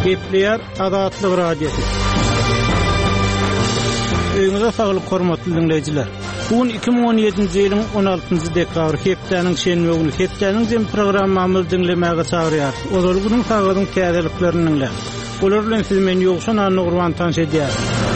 Gepleýär Azatlyk radiosu. Öňüňizde saglyk hormatly dinleýijiler. Bugün 2017-nji ýylyň 16-njy dekabr hepdeniň şenbe güni hepdeniň jem programmamyzy dinlemäge çagyrýar. Ozal güniň sagadyň täzeliklerini dinleýär. Olar bilen siz meni ýokşan anny gurban tanş edýär.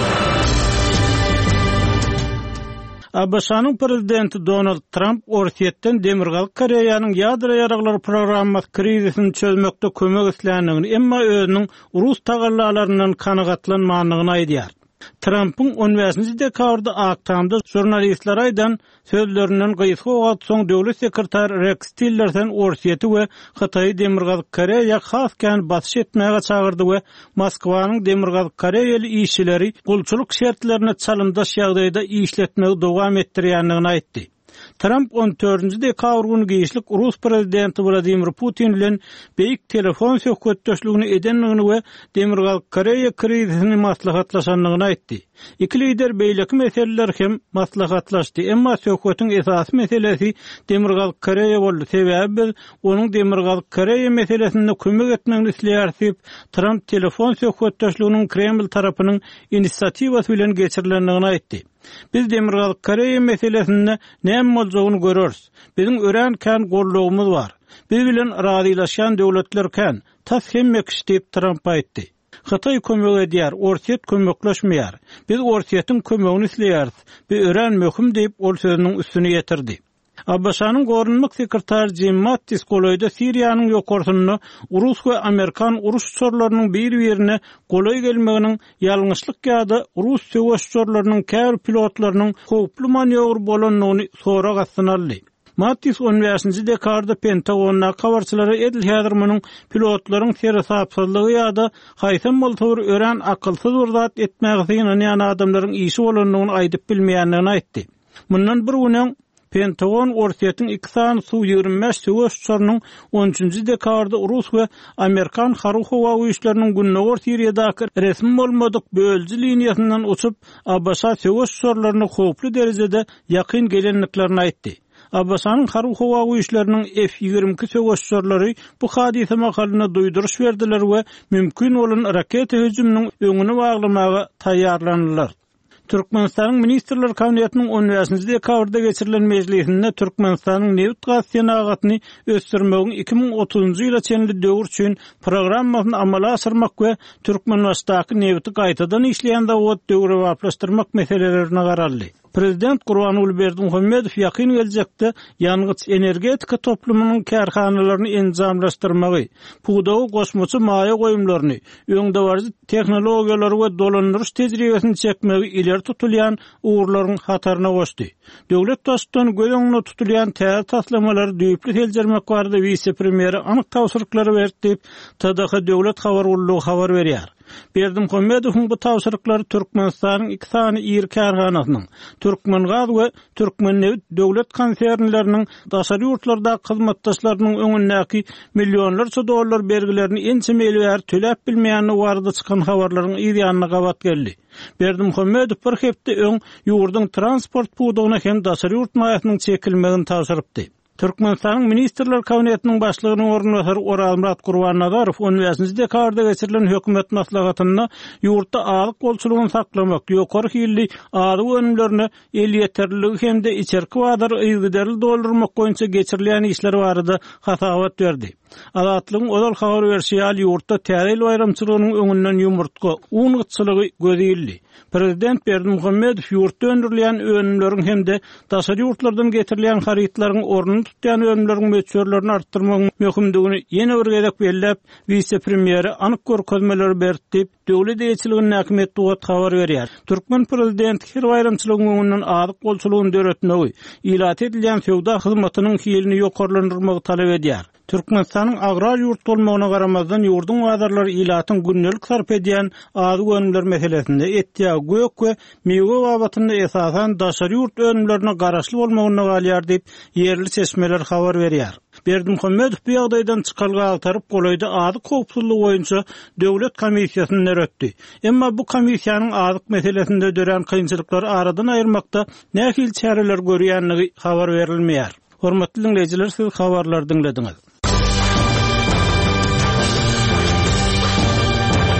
ABŞ'nın prezidenti Donald Trump Orsiýetden Demirgalyk Koreýanyň ýadro ýaraglary programmasy krizisini çözmekde kömek isleýändigini, emma özüniň Rus tagallarlaryndan kanagatlanmanlygyny aýdýar. Trump'ın 15-nji dekabrda akşamda jurnalistler aýdan sözlerinden gysga wagt soň döwlet sekretary Rex Tillerson Orsiýeti we Hytaý Demirgalyk Koreýa haskan batyş etmäge çagyrdy we Moskwanyň Demirgalyk Koreýaly işçileri gulçuluk şertlerine çalymdaş ýagdaýda işletmegi dowam etdirýändigini aýtdy. Trump 14-nji dekabr güni giýişlik Rus prezidenti Vladimir Putin bilen beýik telefon söhbetdeşligini edenligini we Demirgalyk Koreýa krizisini maslahatlaşanlygyny aýtdy. Iki lider beýleki meseleler hem maslahatlaşdy, emma söhbetiň esasy meselesi Demirgalyk Koreýa boldy. Sebäbi onuň Demirgalyk Koreýa meselesinde kömek etmegini isleýär. Trump telefon söhbetdeşliginiň Kreml tarapynyň inisiatywasy bilen geçirilendigini aýtdy. Biz Demirgalyk Koreýa meselesinde näme boljagyny görürs. Biziň örenken gollugymyz bar. Biz bilen razylaşan döwletler tas hemmek işlep Trump aýtdy. Hytaý kömek edýär, Orsiýet kömekleşmeýär. Biz Orsiýetiň kömegini isleýäris. Biz ören möhüm diýip ol sözüniň üstüne ýetirdi. ABŞ'nın gorunmak sekretary Jim Mattis Goloýda Siriýanyň ýokarsyny Rus we Amerikan uruş uçurlarynyň bir-birine goloý gelmeginiň ýalňyşlyk ýa-da Rus söwüş uçurlarynyň käbir pilotlarynyň howply manewr bolanlygyny sorak atynaldy. Mattis 15-nji dekabrda Pentagon'a kawarçylary edilýärminiň pilotlaryň serhapsızlygy ýa-da haýsam boltawr ören akylsyz zat etmäge ýanaň adamlaryň işi bolanlygyny aýdyp bilmeýändigini aýtdy. Mundan bir günden Pentagon Orsiýetiň 2 sany Su-25 söwüş uçurynyň 13-nji dekabrda Rus we Amerikan haruhowa güýçleriniň günnäwir Siriýadaky resmi bolmadyk bölji liniýasyndan uçup ABŞ söwüş uçurlaryna howply derejede ýakyn gelenliklerini aýtdy. ABŞ'nın haruhowa güýçleriniň F-22 söwüş uçurlary bu hadise makalyna duýduruş berdiler we mümkin bolan raketa hüjüminiň öňüne baglamaga taýýarlandylar. Türkmenistanyň Ministrler Kabinetiniň 15-nji dekabrda geçirilen mejlisinde Türkmenistanyň neft gaz senagatyny ösdürmegiň 2030-njy ýyla çenli döwür üçin programmasyny amala aşyrmak we Türkmenistanyň nefti gaýtadan işleýän zawod döwri wagtlaşdyrmak meselelerini garaldy. Prezident Gurbanuly Berdimuhammedow ýakyn geljekde ýangyç energetika toplumynyň kärhanalaryny enjamlaşdyrmagy, puwdawy goşmaçy maýa goýumlaryny, öňdewarjy tehnologiýalary we dolandyryş tejribesini çekmegi ileri tutulýan uğurlaryň hataryna goşdy. Döwlet taşdan göňüne tutulýan täze taslamalary düýpli heljermek barada vice-premieri anyk tawsyrlyklary berdi, TDH döwlet habar ullugy habar berýär. Berdimuhammedowyň bu tawsyrlyklary Türkmenistanyň 2 sany ýer kärhanasynyň, Türkmengaz we Türkmenneft döwlet konsernleriniň daşary ýurtlarda hyzmatdaşlarynyň öňündäki millionlarça dollar bergilerini ençemeli töläp bilmeýänligi barada çykan habarlaryň ýa-da gabat geldi. Berdimuhammedow bir hepde öň ýurduň transport puwdagyna hem daşary ýurt maýasynyň çekilmegini tawsyrypdy. Türkmenistanyň Ministrler Kabinetiniň başlygynyň ornbasary Orazmurat Gurbannazarov 15-nji dekabrda geçirilen hökümet maslahatyna ýurtda alyk bolçulugyny saklamak, ýokary hilli alyk önümlerini el ýeterligi hem de içerki wadar ýygyderli doldurmak boýunça geçirilen işler barada hasawat berdi. Azatlygyň ozal habar berýär ýurtda täze bayramçylygynyň öňünden ýumurtga, un gytçylygy gözýildi. Prezident Berdimuhammedow ýurtda öndürilen önümleriň hem de daşary ýurtlardan getirilen harytlaryň ornuny tutýan önümleriň möçürlerini artdyrmagyň möhümdigini ýene bir gezek belläp, vice-premieri anyk görkezmeler berdi, döwlet eýçiliginiň näkmet dugat habar berýär. Türkmen prezidenti her bayramçylygyň öňünden adyk bolçulugyny döretmegi, ilat edilen sowda hyzmatynyň hilini ýokarlandyrmagy talap edýär. Türkmenistanyň agrar ýurt bolmagyna garamazdan ýurdun wadarlary ilatyň günnelik sarp edýän adyk önümler meselesinde etýä gök we meýwe babatynda esasan daşary ýurt önümlerine garaşly bolmagyna galýar diýip ýerli çeşmeler habar berýär. Berdimuhammedow bu ýagdaýdan çykalga agtaryp Goloýda adyk howpsuzlygy boýunça döwlet komissiýasyny näretdi. Emma bu komissiýanyň adyk meselesinde dören kynçylyklary aradan aýyrmakda nähil çäreler görýänligi habar berilmeýär. Hormatly dinleýijiler, siz habarlary dinlediňiz.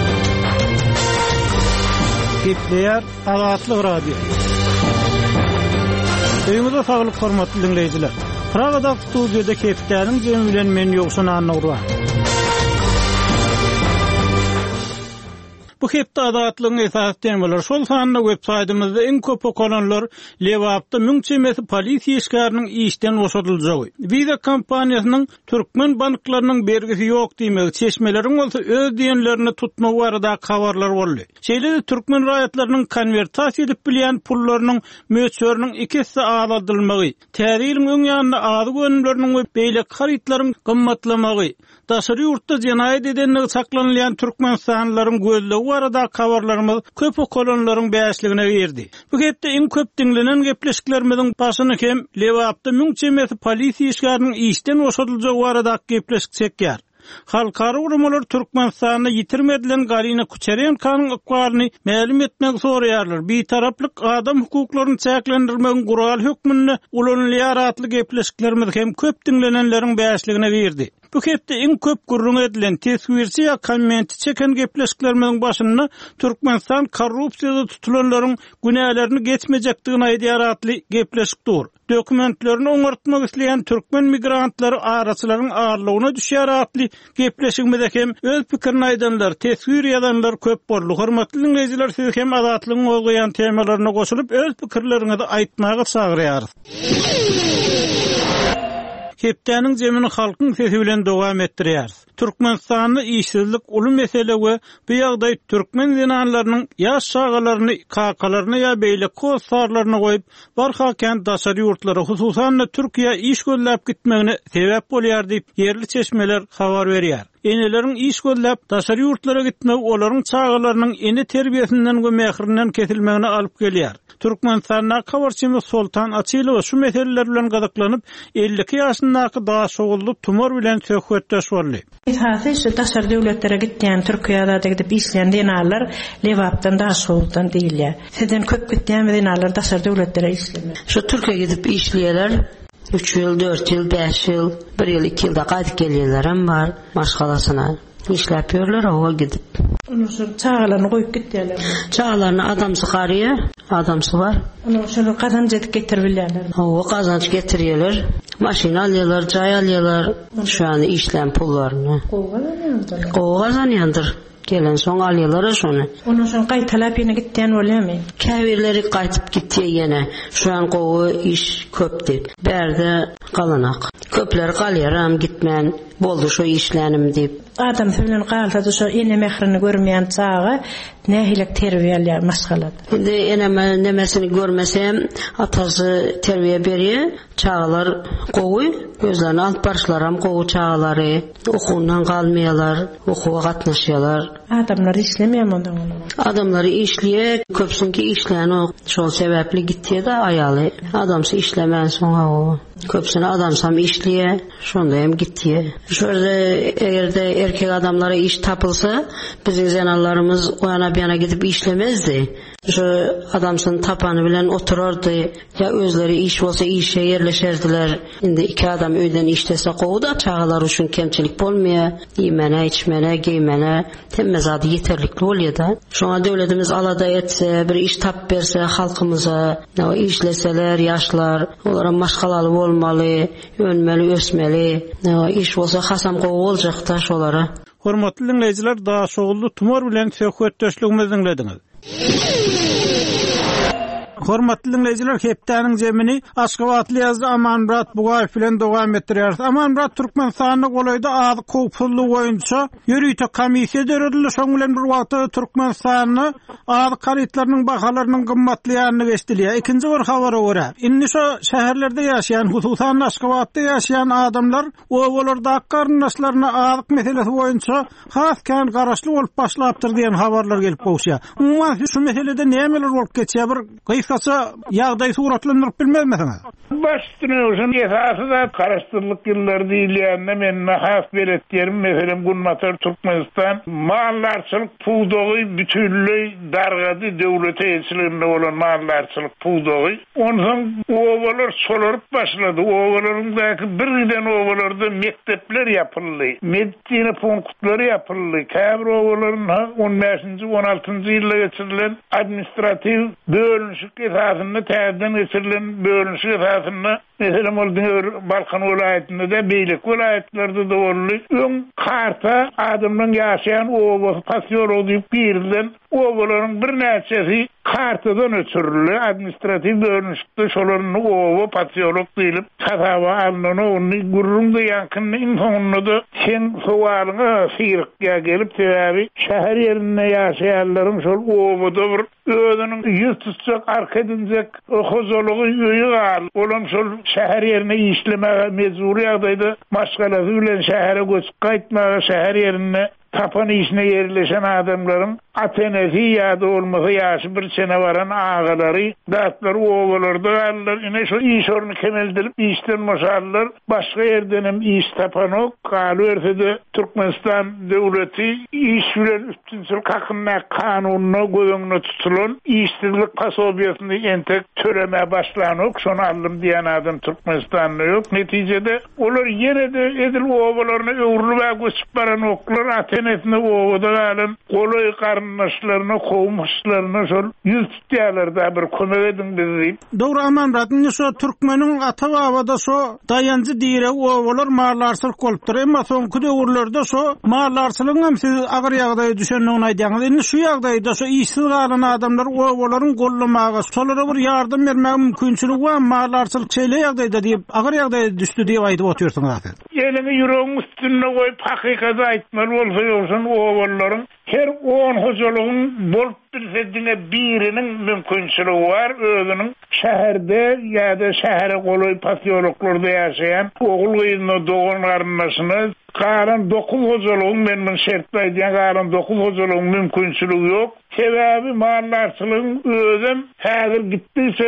Gepleýär Azatlyk radio. Öýüňizde saglyk hormatly dinleýijiler. Pragada studiýada Keptäniň jemi bilen men ýoksan anaglar. Bu hepde adatlygyň esas temalar şol sanly websaytymyzda iň köp okanlar Lewapda müňçemesi polisiýa işgäriniň işden boşadyljagy. Viza kompaniýasynyň türkmen banklarynyň bergisi ýok diýmek, çeşmeleriň bolsa öz diýenlerini tutmak barada habarlar boldy. Şeýle türkmen raýatlarynyň konvertasiýa edip bilýän pullarynyň möçöriniň ikisi azaldylmagy, täriýiliň öň ýanyna azy gönümleriniň we beýlek haritlaryň gymmatlamagy, daşary ýurtda jenaýat edenleri saklanýan türkmen sanlaryň gözlegi arada habarlarymyz köp okanlaryň bäşligine berdi. Bu hepde iň köp dinlenen gepleşiklerimiziň başyny hem Lewapda müňçemesi polisiýa işgäriniň işden boşadyljagy arada gepleşik çekýär. Halkara urumlar Türkmenistan'da yitirmedilen Galina Kucherenkanyň ykbalyny ma'lum etmek soraýarlar. Bir taraplyk adam hukuklaryny çäklendirmegiň gural hökmüni ulanylýar atly gepleşiklerimiz hem köp dinlenenleriň bäşligine berdi. Bu hepde iň köp gurrun edilen teswirçi ýa kommenti çeken gepleşiklerimiň başynda Türkmenistan korrupsiýada tutulanlaryň günälerini geçmejekdigini aýdýar atly gepleşik dur. Dokumentlerini oňartmak isleýän türkmen migrantlary araçylaryň ağırlygyna düşýär atly gepleşigimizde hem öz pikirini aýdanlar, teswir ýazanlar köp boldy. Hormatly dinleýijiler, siz hem adatlygyň bolýan temalaryna goşulyp öz pikirleriňizi aýtmagy çagyrýar. Keptäniň jemini halkyň sesi bilen dowam etdirýär. Türkmenistanyň işsizlik uly mesele we bu ýagdaý türkmen zinanlarynyň ýaş şagalaryny, kakalaryny ýa beýle kosarlaryny goýup, barhaken daşary ýurtlara, hususan Türkiýe iş gözläp gitmegine sebäp bolýar diýip yerli çeşmeler habar berýär. Eneleriň iş gözläp daşary ýurtlara gitmek olaryň çagalarynyň eni terbiýesinden we mehrinden kesilmegine alyp gelýär. Türkmenistan'a kawarçymy Sultan Açylow şu meseleler bilen gadaklanyp 52 ýaşyndaky daşoğully tumor bilen söhbetdeş boldy. Hasy daşary döwletlere gitýän Türkiýede gidip işleýän dinarlar Lewapdan daşoğuldan diýilýär. Seden köp gitýän dinarlar daşary döwletlere işleýär. Şu Türkiýe gidip işleýärler. 3 ýyl, 4 ýyl, 5 ýyl, 1 ýyl, 2 ýylda gaýdyp gelýärler hem bar maşgalasyna. İşläp ýörler owa gidip. Onu şu çağalaryny goýup gitýärler. Çağalaryny adamsy garyýar, adamsy bar. Onu şonu kazanç edip getirbilýärler. Owa kazanç getirýärler. Maşina alýarlar, jaý alýarlar. Şu an işlem pullaryny. Gowgazanýandyr. Gelen soň alýarlar şonu. Onu şonu gaýtalap ýene gitýän bolýarmy? Käbirleri gaýtyp gitdi ýene. Şu an gowy iş köpdi. Berde galanak. Köpler galýaram gitmän. Boldy şu işlänim diýip. Adam bilen galda şu ene mehrini görmeýän çağı nähilek terbiýelýär maşgalat. Indi eneme nemesini görmesem atasy terbiýe berýär. Çağlar gowy, gözlerini alyp barşlaram gowy çağlary, okundan galmaýarlar, okuwa gatnaşýarlar. Adamlar işlemeýär ondan. Adamlar işleýär, köpsünki işläni şol sebäpli gitdi da aýaly. Adamsy işlemän soňa o. Köpsüne adamsam işleýär, şonda hem gitdi. Şurada egerde erkek adamlara iş tapılsa bizim zenallarımız o yana bir yana gidip işlemezdi. Şu adamsın tapanı bilen otururdu ya özleri iş olsa işe yerleşerdiler. Şimdi 2 adam öýden işlese gowda çağalar üçün kemçilik bolmaýar. Ýemene, içmene, giymene temmez ady yeterlikli bolýar da. Şoňa döwletimiz alada etse, bir iş tap berse halkymyza, o işleseler ýaşlar, olara maşgalaly bolmaly, önmeli, ösmeli. O iş olsa hasam gowy boljak da şolara. Hormatly dinleýijiler, daşoğully tumor bilen söhbetdeşligimizi dinlediňiz. Hormatly dinleýijiler, Keptäniň jemini Aşgabatly ýazdy Amanmurat Bugaýew bilen dowam etdirýär. Amanmurat Türkmenistanyň golaýda azy köpsüzli boýunça ýürüýte komissiýa döredildi. Şoň bilen bir wagtda Türkmenistanyň azy karytlarynyň bahalarynyň gymmatlyýanyny geçdilýär. Ikinji bir habara görä. Indi şu şäherlerde ýaşaýan, hususan Aşgabatda ýaşaýan adamlar owalarda garnaşlaryna azyk meselesi boýunça haskan garaşly bolup başlapdyr diýen habarlar gelip gowşýar. Umuman şu meselede nämeler bolup geçýär? Bir kıskasa ýagdaý suratlandyryp bilmezmisiňiz? Başdyny uşun esasy da karastyrlyk ýyllar diýilýände men has beretlerim meselem Gunmatar Türkmenistan mallarçylyk puwdogy bütünlüği dargady döwlete elçiliginde bolan mallarçylyk puwdogy. Ondan owalar solaryp başlady. Owalaryňdaky birden owalarda mektepler ýapyldy. Medisina punktlary ýapyldy. Käbir owalaryň 15-nji 16-njy ýylda geçirilen administrativ bölünşik esasynda täzeden geçirilen bölünşik esasynda meselem Balkan welaýetinde de beýlik welaýetlerde de boldy. Öň karta adamyň ýaşaýan owa passiýolog diýip birilen owalaryň bir näçesi kartadan ötürülü administrativ bölünüşde şolaryň owa passiýolog diýilip tasawa alnyny ony gurrundy ýakynny infonyny da sen sowalyňa sirkga gelip täbi şäher ýerinde ýaşaýanlaryň şol owada bir özüniň ýüz tutjak arkadynjak hozurlugy ýöýü gal. Olam şol şäher ýerine işlemege mezuri ýagdaýda maşgalasy bilen şähere göçüp gaýtmaga şäher ýerine tapan işine yerleşen adamların atenesi ýa-da olmasa ýaşy bir sene baran ağalary, datlar owalarda gallar. Ine şu iş orny kemeldirip işden boşallar. Başga ýerden hem iş tapanok, galy Türkmenistan döwleti iş bilen üstünçilik hakyna kanunyna göňüne tutulan işsizlik pasobiýasyny entek töreme başlanok. Şonu aldım diýen adam Türkmenistan'da yok. Netijede olar ýene-de edil owalaryna öwrülip göçüp baran oklar atenesini owada galan goloy karnaşlaryna, kowmuşlaryna şol ýüz tutýarlar bir kömek edin bizi. Dogry amanratny şu türkmeniň ata babada şu dayanjy diýre owalar marlarçylyk bolupdyr. Emma soňky döwürlerde şu marlarçylygyň hem siz agyr ýagdaýa düşendigini aýdýaňyz. Indi şu ýagdaýda şu işsiz galan adamlar owalaryň gollamagy, şolara bir ýardym bermäge mümkinçiligi bar, marlarçylyk çeýle ýagdaýda diýip agyr ýagdaýa düşdi diýip aýdyp oturýarsyňyz. Ýelini ýüregiň üstüne goýup hakykata aýtmaly bolsa ýolsun owalaryň her 10 hozurlugyň bolup bilsediňe biriniň mümkinçiligi bar. Özüniň şäherde ýa-da şähere goloy passiýologlarda ýaşaýan ogul gyzyna dogan garnaşyny garan 9 hozurlugyň men şertleýän garan 9 hozurlugyň mümkinçiligi ýok. Sebebi mallarçylygyň özüm häzir gitdiyse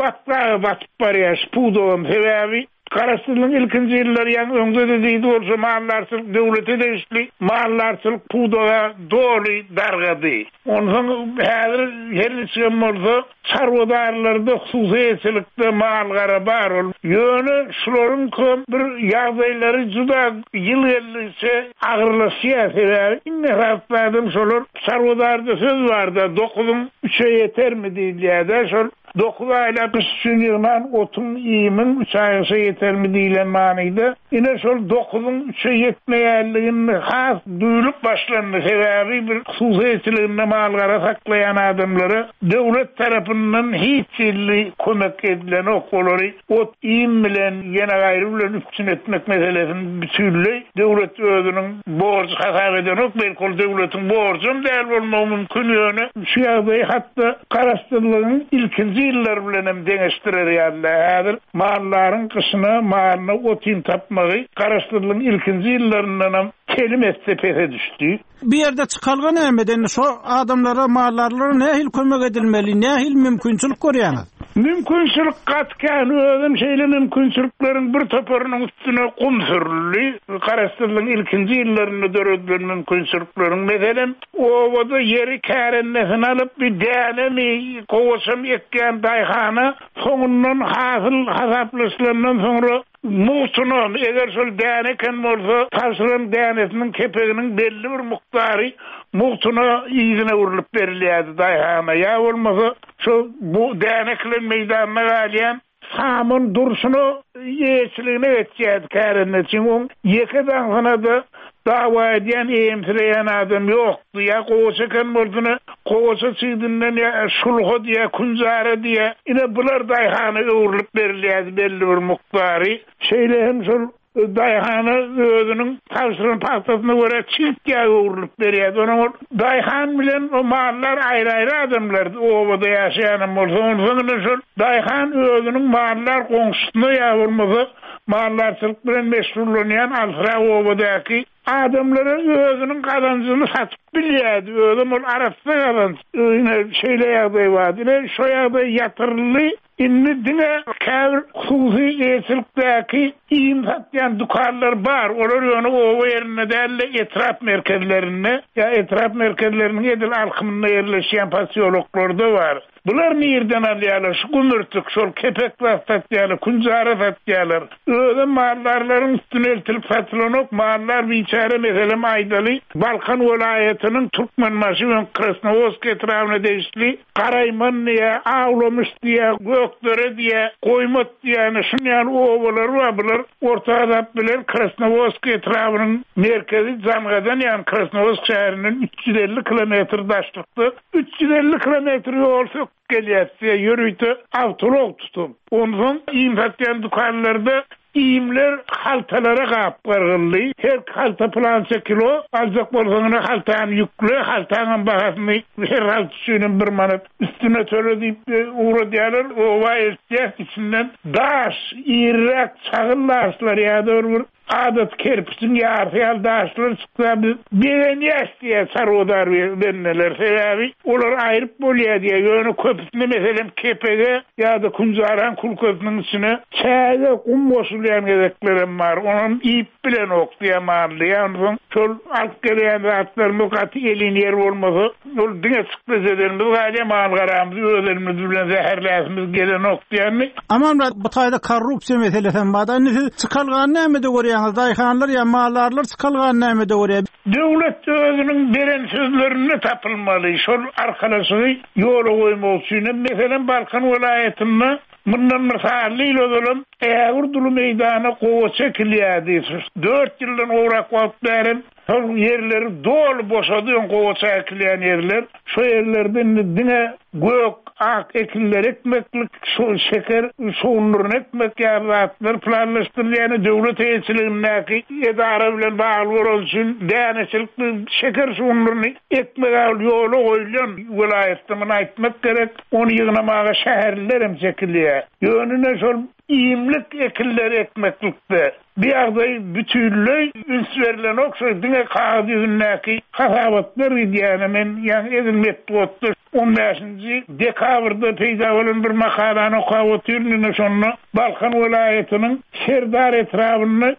batyp barýar. Puwdogam sebebi Karastyrlygyň ilkinji ýyllary ýa öňde de diýdi bolsa mallarçylyk döwlete de işli, mallarçylyk puwdoga doly dargady. Ondan häzir her nechem bolsa çarwadarlarda hususy etçilikde mal gara bar ol. Ýöne şolaryň köp bir ýagdaýlary juda ýyl gelýse agyrlaşýar. Inne rahatladım şolar çarwadarda söz barda 9'un 3'e yetermi diýilýär. Şol 9 aýlap düşünýän otun ýymin 3 aýşa yetermi diýilen manyda. Ine şol 9'un 3'e yetmeýänligini has duýulyp başlandy. Sebebi bir hususy etçiliginde mal gara saklayan adamlara döwlet tarapyndan hiç ýyly kömek edilen okolary ot ýym bilen ýene gaýry bilen üstün etmek meselesini bütünlüği döwlet özüniň borç hasap eden ok belki döwletiň borjum däl bolmagy mümkin ýöne şu ýagdaý hatda karastyrlygyň ilkinji ýyllar bilen hem deňeşdirer ýaly. Mallaryň kışyna malyny otyn tapmagy karastyrlygyň ilkinji ýyllaryndan hem kelim etsepete düşdi. Bir ýerde çykalgan ämeden şu adamlara mallarlara nähil kömek edilmeli, nähil mümkinçilik görýäňiz? Mümkinçilik gatkan özüm şeýle mümkinçilikleriň bir toparynyň üstüne kum sürüli. Karastyrlygyň ilkinji ýyllaryny döredilen mümkinçilikleriň meselem owada ýeri kärennesini alyp bir dänemi gowaşam ekken daýhana soňundan hasyl hasaplaşylandan soňra muhtunum eger şol däneken bolsa taşrym dänesiniň kepeginiň belli bir muktary muhtuna ýygyna urulyp berilýärdi daýhana. Ýa bolmasa şu bu däneklen meýdanyna galýan samyn durşuny ýeçiligine etýär kärenneçiň on ýeke da dawa edýän emtireýän adam ýokdy. Ýa goşakan bolsuny goşa çydynden ýa şulha diýe kunjara diýe ine bular daýhana urulyp berilýärdi belli bir muktary. Şeýle hem şol daýhana özüniň taşrym pastasyna görä çirkge urulyp berýärdi. Onuň daýhan bilen o mallar aýry-aýry adamlar owada ýaşaýan bolsa onuň şol daýhan özüniň mallar goňşusyna ýa bolmasa mallarçylyk bilen meşgullanýan alfra owadaky adamlara özünün kazancını satıp bilýärdi. Özüm ol arasda kazanç. Şeýle ýagdaý bar. Şo ýagdaý yatyrly. Inni dine käbir hususi esillikdäki iýim satýan dukanlar bar. Olar ýöne o ýerine dälle etraf merkezlerine ya etraf merkezlerinin edil alkymyna ýerleşýän pasiýologlarda bar. Bular nerden alýarlar? Şu gümürtük, şol kepek satýarlar, kunjara satýarlar. Öňe mallarlaryň üstüne eltilip satylanyp, mallar biçare meselem aýdaly. Balkan welaýatynyň Türkmenbaşy we Krasnovodsk etrawyna deýişli Qarayman diýe, Awlamış diýe, Gökdere diýe, Goýmat diýe, şunyan owalar bar. Bular Orta Azap bilen Krasnovodsk etrawynyň merkezi Zangadan, ýani Krasnovodsk şäheriniň 350 kilometr daşlykda 350 kilometr ýol gelýär, ýürüýdi, awtolog tutup. Ondan iýim dukanlarda iýimler haltalara gap gargyldy. Her halta plança kilo, azak bolsaňyna haltany ýükle, haltanyň bahasyny her halta şunyň 1 manat üstüne töredip uğradyarlar. O waýetde içinden daş, ýerek, çagıllaşlar ýa-da adat kerpiçin ýarhyal daşlar çykýar. Beýenýäsdiýe sarodar berneler sebäbi olar aýryp bolýar diýe ýöne köpüsine meselem kepege ýa-da kunjaran kulköpüniň içine çäge kum boşulýan gereklerim bar. Onuň iýip bilen okdiýa marlýan. Şol alt gelýän zatlar mukaty elinýär bolmasy, ol diňe çykmaz edermiz, gaýda mal garamyz, özlerimiz bilen zäherläsimiz gelen okdiýany. Aman bu taýda korrupsiýa meselesi bar. Indi çykalgan näme-de görýäňiz? Daýhanlar ýa mallarlar çykalgan näme-de görýär? Döwlet özüniň beren sözlerini tapylmaly. Şol arkalasy ýola goýmak üçin meselem Balkan welaýatyna bundan misaly ýolum Ägirduly meýdana gowa çekilýärdi. 4 ýyldan owrak wagt beren şol ýerleri dol boşady, gowa çekilýän ýerler. Şo ýerlerden dine gök, ak ekiller, ekmeklik, şeker, soğunurun ekmek ýarlatlar planlaşdyrylýan döwlet eýetçiligindäki edara bilen bagly bolan üçin däneçilik şeker soğunuruny ekmek ýola goýulýan welaýatdan aýtmak gerek. Ony ýygnamaga şäherler hem çekilýär. Ýönüne şol iýimlik ekiller ekmeklikde bir ýagdaý bütünlüğ üns verilen okşa dine kağıt yüzündäki hasabatlar diýýäne men ýa-ni edilmet boldy. 15-nji dekabrda peýda bolan bir makalany okap otyrdyň. Şonu Balkan welaýatynyň Serdar etrawyny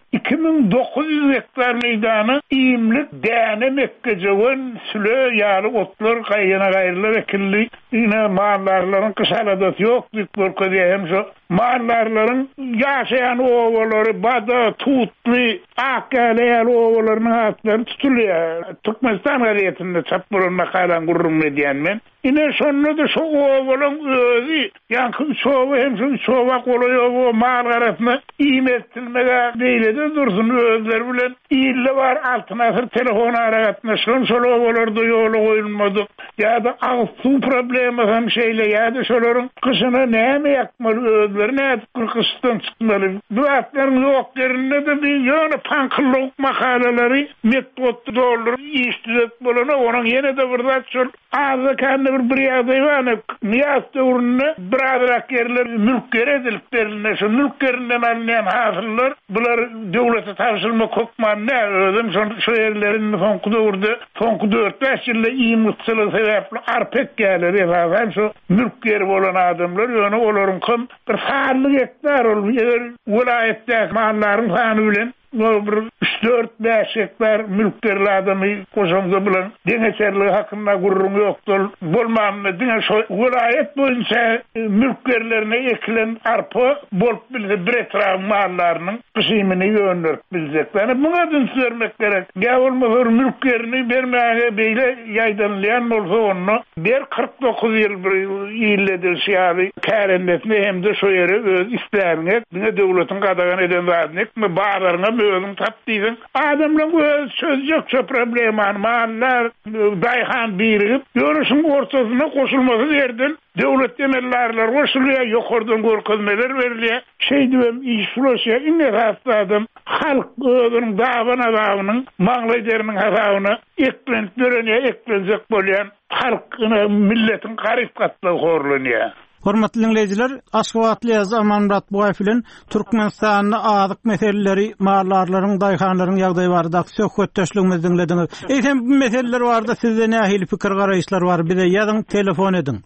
2900 hektar meýdany iýimlik däne mekkejewen süle ýaly otlar gaýyna gaýrylar ekildi. Ine mallarlaryň kışaladaty ýok diýip bolkady hem şo mallarlaryň ýaşaýan owalary bada tutly akaleýär owalarynyň atlary tutulýar. Türkmenistan gaýetinde çap bolan makalan gurrun edýän men. Ine şonu da şu ovalyň özü ýa-ni şowa hem şu şowa golaýy mal garatyny iýmetdirmege beýlede dursun özleri bilen ýylle bar altına telefon aragatnaşyň şol owalarda ýola goýulmady ýa-da agy su problemi hem şeýle ýa-da şolaryň kışyna näme ýakmaly özleri näme kışdan çykmaly. Bu atlaryň ýok ýerinde de bir ýöne panklyk makalary metod dolur işlet bolana onuň ýene de bir zat şol azykany bir ýagdaý bar. Niýas döwründe birazrak ýerler mülk edilip berilne. Şu mülklerinden alynýan hasyllar bular döwlete tapşyrmak hukmanda özüm şu ýerlerini soňky döwürde soňky 4-5 ýylda iýimlikçilik sebäpli arpek gelýär. Hem şu mülk bolan adamlar ýöne olaryň kim bir sarly hektar welaýatda mallaryň sany bilen bir 3-4-5 hektar mülklerli adamy koşamda bilen deňeçerligi hakynda gurrun ýokdur. Bolmamy diňe şo welaýat boýunça mülklerlerine ekilen arpa bolup bilse bir etraf mallarynyň kysymyny ýönürip biljekler. Buňa dün sürmek gerek. Gäwilmezler mülklerini bermäge beýle ýaýdanlýan bolsa onu bir 49 ýyl bir ýyldyr şäheri kärendetme hemde şo ýere öz isläriňe diňe döwletiň gadagan eden zatnyk mı bağlarına özüň tapdyň. Adamlaryň öz söz ýok şu problemany mallar daýhan birigip ýörüşiň ortasyna koşulmasy derden döwlet demellerler goşulýar, ýokardan görkezmeler berilýär. Şeýdibem işleşýär. Inde adam halk özüniň dagynyň maňlaýlarynyň hasabyny eklenip dörenýär, eklenjek bolýan halkyna milletiň garyp gatly horlanýar. Hormatly dinleyijiler, Aşgabatly ýazy Amanmurat Bugaýew bilen Türkmenistanyň azyk meseleleri, mallarlaryň, daýhanlaryň ýagdaýy barada söhbetdeşligimizi dinlediňiz. Eýsem bu meseleler barada sizde nähili pikir garaýşlar bar? Bize ýazyň, telefon edin.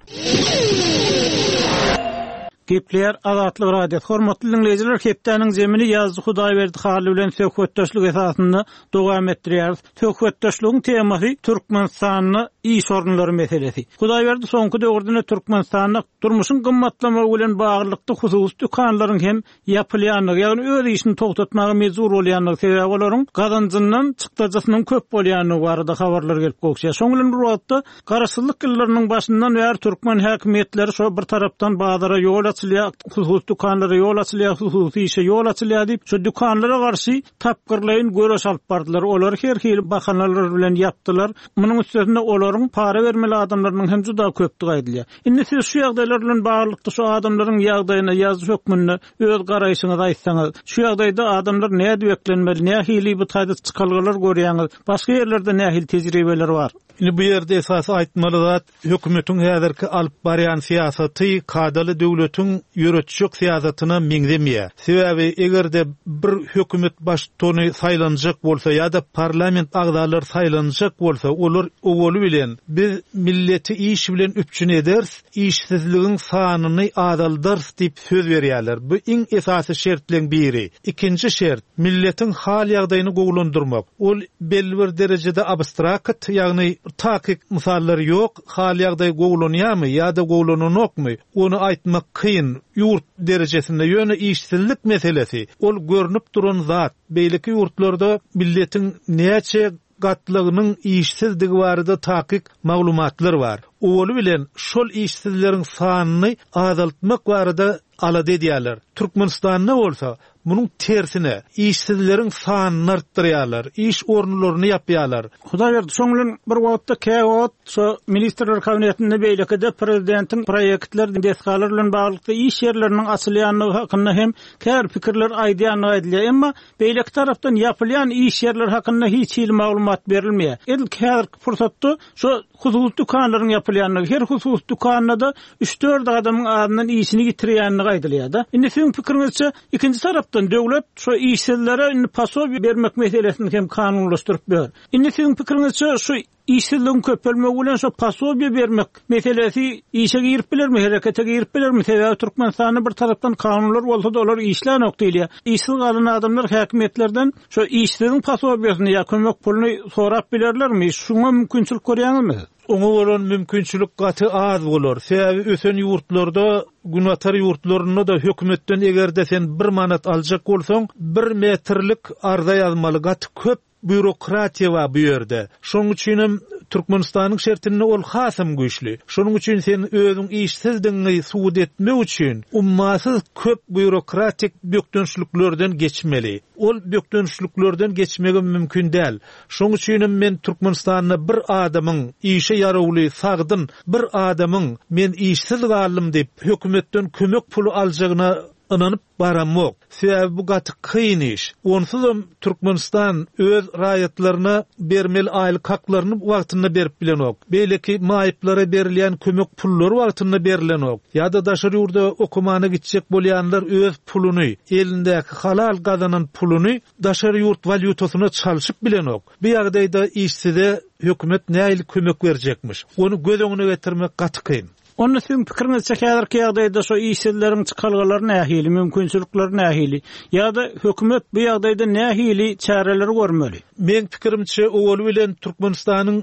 Gepler Azatlyk radio. Hormatly dinleyijiler, hepdeniň zemini ýazdy Hudaýberdi haly bilen söhbetdeşlik esasynda dowam etdirýär. Söhbetdeşligiň temasy Türkmenistanyň iş ornulary meselesi. Hudaýberdi soňky döwürde Türkmenistanyň durmuşyň gymmatlamagy bilen baglykda hususy dükanlaryň hem ýapylýanlygy, ýagny öz işini togtatmagy mezur bolýanlygy sebäp olaryň gazanjyndan çykdajasynyň köp bolýanlygy barada habarlar gelip gokşýar. Şoň bilen bu wagtda garaşsyzlyk ýyllarynyň başyndan bäri türkmen häkimetleri şo bir tarapdan bazara ýol açylýar, hususy dükanlara ýol açylýar, hususy işe ýol açylýar diýip şo dükanlara garşy tapgyrlaýyn göreş alyp bardylar. Olar her hili bahanalar bilen ýapdylar. Munyň üstünde olaryň para bermeli adamlarynyň hem juda köpdigi aýdylýar. Indi siz şu ýagdaýlar bilen baglykda şu adamlaryň ýagdaýyna, ýazy hökmüne öz garaýşyňyzy aýtsaňyz, şu ýagdaýda adamlar näde beklenmeli, näme hili bu taýda çykalgylar görýäňiz, başga ýerlerde nähili tejribeler bar? Bu ýerde esasy aýtmaly zat hökümetiň häzirki alyp barýan siýasaty kadaly döwletiň ýöretjek siýasatyna meňzemýär. Sebäbi egerde bir hökümet başçyny saýlanjak bolsa ýa-da parlament agzalary saýlanjak bolsa, olar owuly bilen biz milleti iş bilen üpçün eders, işsizligiň sanyny azaldyrys diýip söz berýärler. Bu iň esasy şertleň biri. Ikinji şert milletiň hal ýagdaýyny gowlandyrmak. Ol belli bir derejede abstrakt, ýagny takik misallary ýok, hal ýagdaý gowlanýarmy ýa-da gowlananokmy, onu aýtmak kyn. Yurt derejesinde ýöne işsizlik meselesi. Ol görnüp duran zat. Beýleki ýurtlarda milletiň näçe gatlygynyň işsizligi barada takik maglumatlar bar. Owuly bilen şol işsizleriň sanyny azaltmak barada alad edýärler. Türkmenistanda bolsa munyň tersine işsizleriň sanyny artdyrýarlar, iş ornularyny ýapýarlar. Hudaýberdi şoňlan bir wagtda käwat şu ministrler kabinetinde beýlekde prezidentiň proýektler desgalar bilen baglykda iş ýerleriniň açylýanlygy hakynda hem kär pikirler aýdýanlygy aýdylýar. Emma beýlek tarapdan ýapylýan iş ýerleri hakynda hiç hili maglumat berilmeýär. Edil kär fursatda şu hususy dükanlaryň ýapylýanlygy, her hususy dükanda 3-4 adamyň adynyň işini gitirýänligi aýdylýar da. Indi siziň pikiriňizçe ikinji tarapdan döwlet şu işsizlere pasob bermek meselesini hem kanunlaşdyryp ber. Indi siziň pikiriňizçe şu işsizligiň köpelmegi bilen şu pasob bermek meselesi işe girip bilermi, herekete girip bilermi? Sebäbi Türkmenistanyň bir tarapdan kanunlar bolsa da olar işlänok diýilýär. İşsiz galan adamlar häkimetlerden şu işsizligiň pasobyasını ýa kömek puluny sorap bilerlermi? Şuňa mümkinçilik görýäňizmi? Oňa bolan mümkinçilik gaty az bolar. Sebäbi ösen ýurtlarda, günatar ýurtlarynda da hökümetden egerde sen 1 manat aljak bolsaň 1 metrlik arza ýazmaly gaty köp bürokratiýa var bu ýerde. Şoň üçin Türkmenistanyň şertinde ol hasam güýçli. Şonuň üçin sen özüň işsizdigini suwut etmek üçin ummasyz köp bürokratik bökdönçlüklerden geçmeli. Ol bökdönçlüklerden geçmegi mümkin däl. Şoň üçin men Türkmenistanyň bir adamyň işe ýarawly sagdyn, bir adamyň men işsiz galym diýip hökümetden kömek pulu aljagyna inanyp baramok. Sebäbi bu gaty kyn iş. Onsuzam Türkmenistan öz raýatlaryna bermeli aýlyk haklaryny wagtynda berip bilenok. Beýleki maýyplara berilýän kömek pullary wagtynda berilenok. Ýa-da daşary ýurda okumana gitjek bolýanlar öz puluny, elindäki halal gazanan puluny daşary ýurt valyutasyna çalyşyp bilenok. Bu ýagdaýda işsize hökümet näýil kömek berjekmiş. Onu göz öňüne getirmek gaty kyn. Onun sizin pikiriňizçe häzirki ýagdaýda şu işsizleriň çykalgylary nähili, mümkinçilikleri nähili ýa-da hökümet bu ýagdaýda nähili çäreler görmeli? Men pikirimçe owuly bilen Türkmenistanyň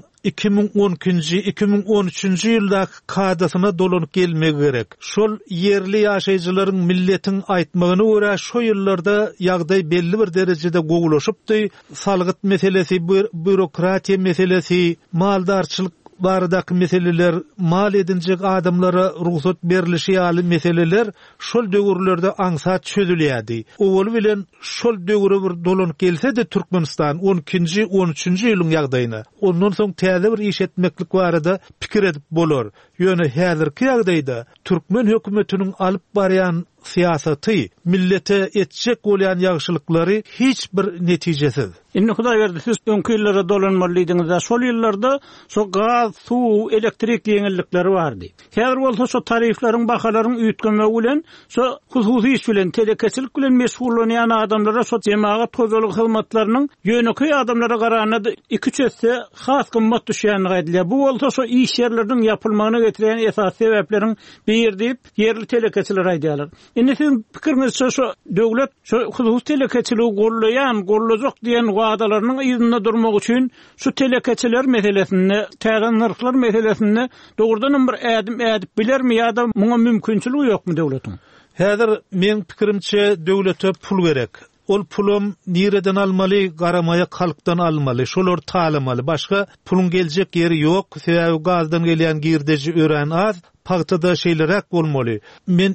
2012-2013 ýyldaky kadasyna dolanyp gelmegi gerek. Şol yerli ýaşaýjylaryň milletiň aýtmagyna görä şo ýyllarda ýagdaý belli bir derejede gowulaşypdy. Salgyt meselesi, bürokratiýa meselesi, maldarçylyk baradaky meseleler, mal edinjek adamlara ruhsat berilişi ýaly meseleler şol döwürlerde aňsat çözülýärdi. Owuly bilen şol döwüre bir dolanyp gelse-de Türkmenistan 12-nji 13-nji ýylyň ýagdaýyna ondan soň täze bir iş etmeklik barada pikir edip bolar. Ýöne häzirki ýagdaýda Türkmen hökümetiniň alyp barýan siyasaty millete etjek bolan ýagşylyklary hiç bir netijesiz. Inni Hudaý berdi, siz öňkü ýyllary dolanmalydyňyz. Şol ýyllarda so gaz, suw, elektrik ýeňillikleri bardy. Häzir bolsa so tariflaryň, bahalaryň üýtgeme bilen, so hususy iş bilen, telekeçilik bilen meşgullanýan adamlara so jemaat tozalyk hyzmatlarynyň ýöneki adamlara garanyda 2-3 esse has gymmat düşýänini gaýdylýar. Bu bolsa so iş ýerleriniň ýapylmagyna getiren esas sebepleriň biri diýip ýerli telekeçiler aýdýarlar. Indi sizin pikiriňizçe so döwlet so hususy telekeçiligi gollajak diýen wagdalarynyň ýüzünde durmak üçin şu telekeçiler meselesini, täze narxlar meselesini dogrudan bir ädim bilermi ýa-da muňa mümkinçiligi ýokmu döwletiň? Häzir men pikirimçe döwlete pul gerek. Ol pulum nireden almaly, garamaýa halkdan almaly, şolar taýlamaly. Başga pulun geljek ýeri ýok. Sebäbi gazdan gelýän girdeji ören az, pagtada şeylerek bolmaly. Men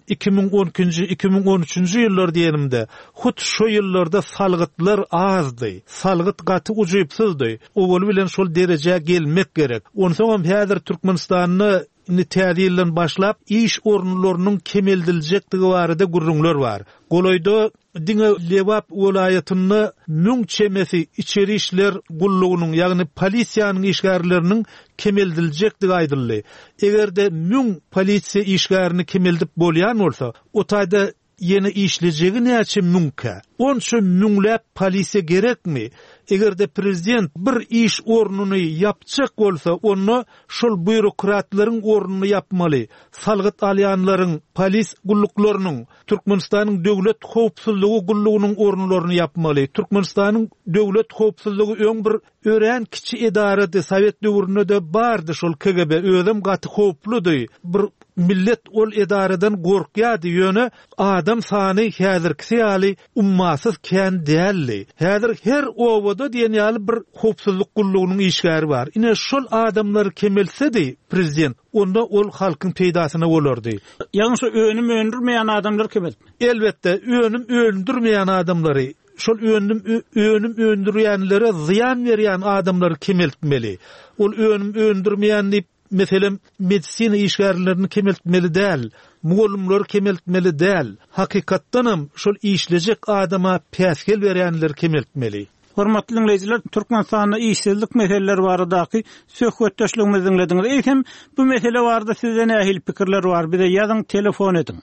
2012-2013 ýyllar diýenimde, hut şo ýyllarda salgytlar azdy. Salgyt gaty ujuýupsyzdy. O bol bilen şol derejäge gelmek gerek. Onsoň häzir Türkmenistanyny täze başlap iş ornlarynyň kemeldiljekdigi barada gurrunlar var. Goloýda diňe Lewap welaýatyny müň çemesi içeri işler gullugynyň, ýagny polisiýanyň işgärleriniň kemeldiljekdigi aýdyldy. Egerde müň polisiýa işgärini kemeldip bolýan bolsa, o taýda yeni işlejegi näçe mümkä? Onça müňläp polisiýa gerekmi? Egerde prezident bir iş ornuny yapjak bolsa, onu şol bürokratlaryň ornuny yapmaly. Salgyt alýanlaryň, polis gulluklarynyň, Türkmenistanyň döwlet howpsuzlygy gullugynyň ornlaryny yapmaly. Türkmenistanyň döwlet howpsuzlygy öň bir ören kiçi edarady, Sowet döwründe de bardy şol KGB, özüm gaty howpludy. Bir millet ol edaradan gorkýady ýöne adam sany häzirki ýaly ummasyz kän däldi. Häzir her owada diýen ýaly bir howpsuzlyk gullugynyň işgäri bar. Ine şol adamlar kemelsedi prezident, onda ol halkyň peýdasyna bolardy. Ýani şu önüm öndürmeýän adamlar kemeldi. Elbetde önüm öndürmeýän adamlary, şol önüm öndürýänlere ziyan berýän adamlar kemeltmeli. Ol önüm öndürmeýän diýip meselem medisina işgärlerini kemeltmeli däl, mugallimler kemeltmeli däl. Hakykatdanam şol işlejek adama päsgel berýänler kemeltmeli. Hormatly dinleyijiler, Türkmenistanyň işsizlik meseleleri baradaky söhbetdeşligimizi dinlediňiz. Eýsem bu mesele barada sizden ähli pikirler bar, bir de ýazyň, telefon edin.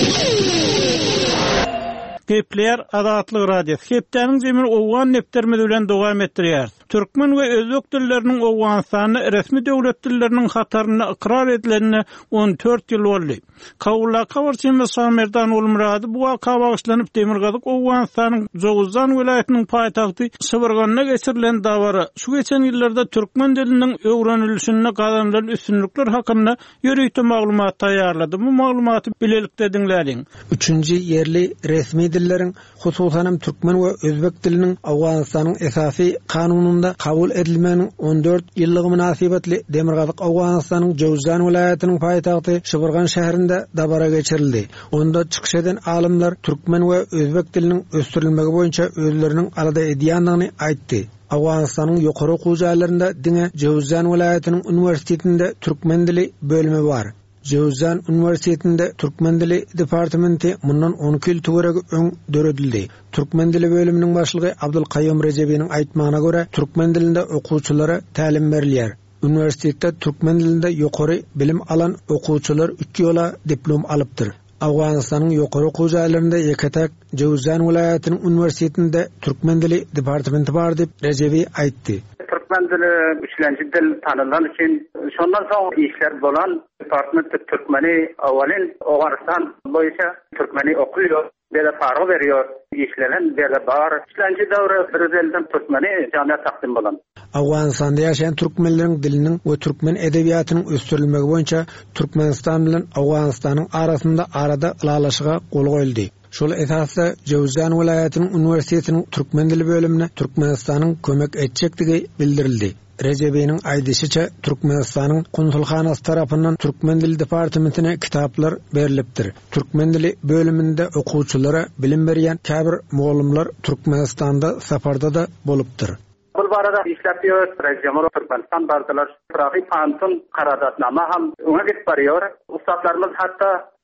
Gepler Azatlyk Radio. Hepdeniň jemir owgan nepterimiz bilen dowam etdirýär. Türkmen we özbek dilleriniň owgansyny resmi döwlet dilleriniň hataryny ikrar edilenine 14 ýyl boldy. Kawla kawarçym we Samerdan Ulmurady bu waka bagyşlanyp Demirgazyk Owganstanyň Joguzdan welaýatynyň paýtagty Sybyrganyna geçirilen dawara şu geçen ýyllarda türkmen diliniň öwrenilişine gazandylan üstünlikler hakynda ýörükde maglumat taýýarlady. Bu maglumaty bilelikde dinläliň. 3-nji yerli resmi dillerin, hususan türkmen we özbek diliniň Awganistanyň esasy kanununda kabul edilmenin 14 ýyllygy münasibetli Demirgazyk Awganistanyň Joguzdan welaýatynyň paýtagty Sybyrgan şäherinde dabara geçirildi. Onda çykyş eden alimler türkmen we özbek diliniň östürilmegi boýunça özleriniň alada edýändigini aýtdy. Awganistanyň ýokary okuw jaýlarynda diňe Joguzdan welaýatynyň uniwersitetinde türkmen dili bölümi bar. Joguzdan Üniversitetinde Türkmen dili departamenti mundan 12 ýyl töwereg öň döredildi. Türkmen dili bölüminiň başlygy Abdulkayyum Rejebiň aýtmagyna görä, türkmen dilinde okuwçylara tälim berilýär. Üniversitetde türkmen dilinde ýokary bilim alan okuwçylar 3 ýola diplom alypdyr. Awganistanyň ýokary okuw jaýlarynda ýeketek Joguzdan welaýatynyň uniwersitetinde türkmen dili departamenti bar diýip Rejebi aýtdy. Türkmen dili üçlenji dil tanılan için şondan soň işler bolan departament Türkmeni awalin Awganistan boýunça Türkmeni okuyor, bele paro veriyor, işlenen bele bar. Üçlenji döwre Brüsselden Türkmeni jamiýat takdim bolan. Awganistanda ýaşaýan türkmenleriň diliniň we türkmen edebiýatynyň östürilmegi boýunça Türkmenistan bilen Awganistanyň arasynda arada ılalaşyga gol goýuldy. Şol esasda Joguzdan welaýatynyň uniwersitetiniň türkmen dili bölümine Türkmenistanyň kömek etjekdigi bildirildi. Rejebiň aýdyşyça Türkmenistanyň konsulxanasy tarapyndan türkmen dili departamentine kitaplar berilipdir. Türkmen dili bölüminde okuwçylara bilim berýän käbir mugallimler Türkmenistanda saparda da bolupdyr. Bu barada işläpýär Rejimler Türkmenistan bardalar trafiğ pantun karadatnama ham öňe gidip barýar. Ustadlarymyz hatta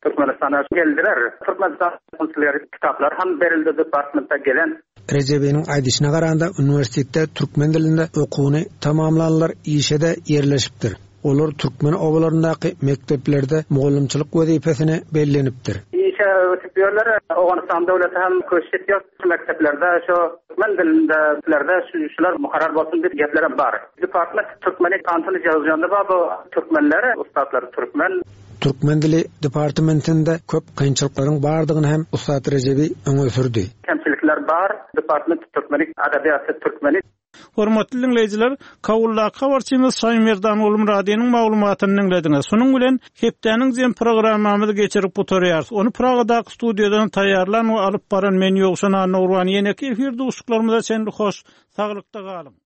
Türkmenistan'a geldiler. Türkmenistan konsulları kitaplar hem berildi departmenta gelen. Recep'in aýdyşyna garanda üniversitede türkmen dilinde okuwuny tamamlanlar işede yerleşipdir. Olar türkmen obalarındaky mekteplerde mugallimçilik wezifesine bellenipdir. İşe ötüyorlar. Oğuzhan devleti hem köşetiyor mekteplerde şu türkmen dilinde şular muharrar bolsun diýip gepler bar. Department türkmeni kantını yazýanda bu türkmenlere ustadlar Türkmen dili departamentinde köp kynçylyklaryň bardygyny hem Ustad Recep'i öňe sürdi. Kemçilikler bar, department türkmeni, adabiýaty türkmeni. Hormatly dinleýijiler, kawulla kawarçymyz Şaýym Merdamoğlu radionyň maglumatyny dinlediňiz. Şonuň bilen hepdeniň jem programmamyzy geçirip oturýarys. Onu Pragadaky studiýadan taýýarlan we alyp baran men ýogşan Nurwany ýene efirde uşuklarymyza çenli hoş, saglykda galyň.